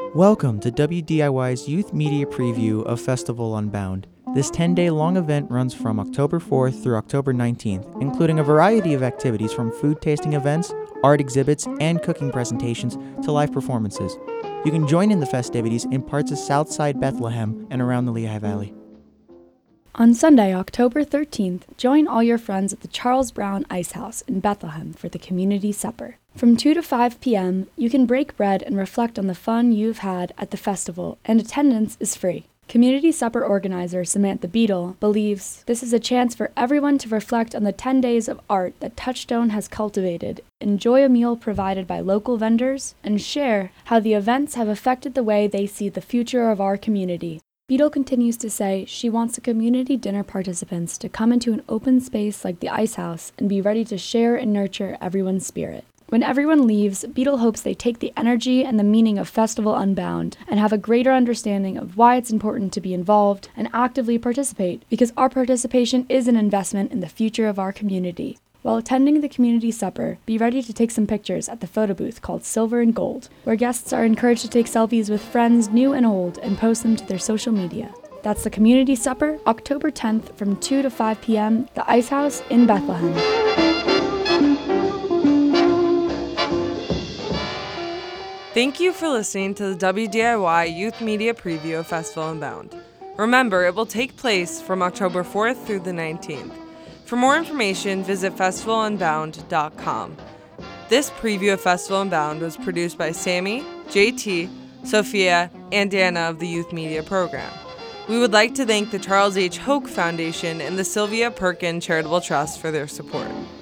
Welcome to WDIY's Youth Media Preview of Festival Unbound. This 10-day long event runs from October 4th through October 19th, including a variety of activities from food tasting events, art exhibits, and cooking presentations to live performances. You can join in the festivities in parts of Southside Bethlehem and around the Lehigh Valley. On Sunday, October 13th, join all your friends at the Charles Brown Ice House in Bethlehem for the Community Supper. From 2 to 5 p.m., you can break bread and reflect on the fun you've had at the festival, and attendance is free. Community Supper organizer Samantha Beadle believes this is a chance for everyone to reflect on the 10 days of art that Touchstone has cultivated, enjoy a meal provided by local vendors, and share how the events have affected the way they see the future of our community. Beadle continues to say she wants the community dinner participants to come into an open space like the Ice House and be ready to share and nurture everyone's spirit. When everyone leaves, Beadle hopes they take the energy and the meaning of Festival Unbound and have a greater understanding of why it's important to be involved and actively participate, because our participation is an investment in the future of our community. While attending the community supper, be ready to take some pictures at the photo booth called Silver and Gold, where guests are encouraged to take selfies with friends new and old and post them to their social media. That's the community supper, October 10th from 2 to 5 p.m., at the Ice House in Bethlehem. Thank you for listening to the WDIY Youth Media Preview of Festival Unbound. Remember, it will take place from October 4th through the 19th. For more information, visit festivalunbound.com. This preview of Festival Unbound was produced by Sammy, JT, Sophia, and Dana of the Youth Media Program. We would like to thank the Charles H. Hoke Foundation and the Sylvia Perkin Charitable Trust for their support.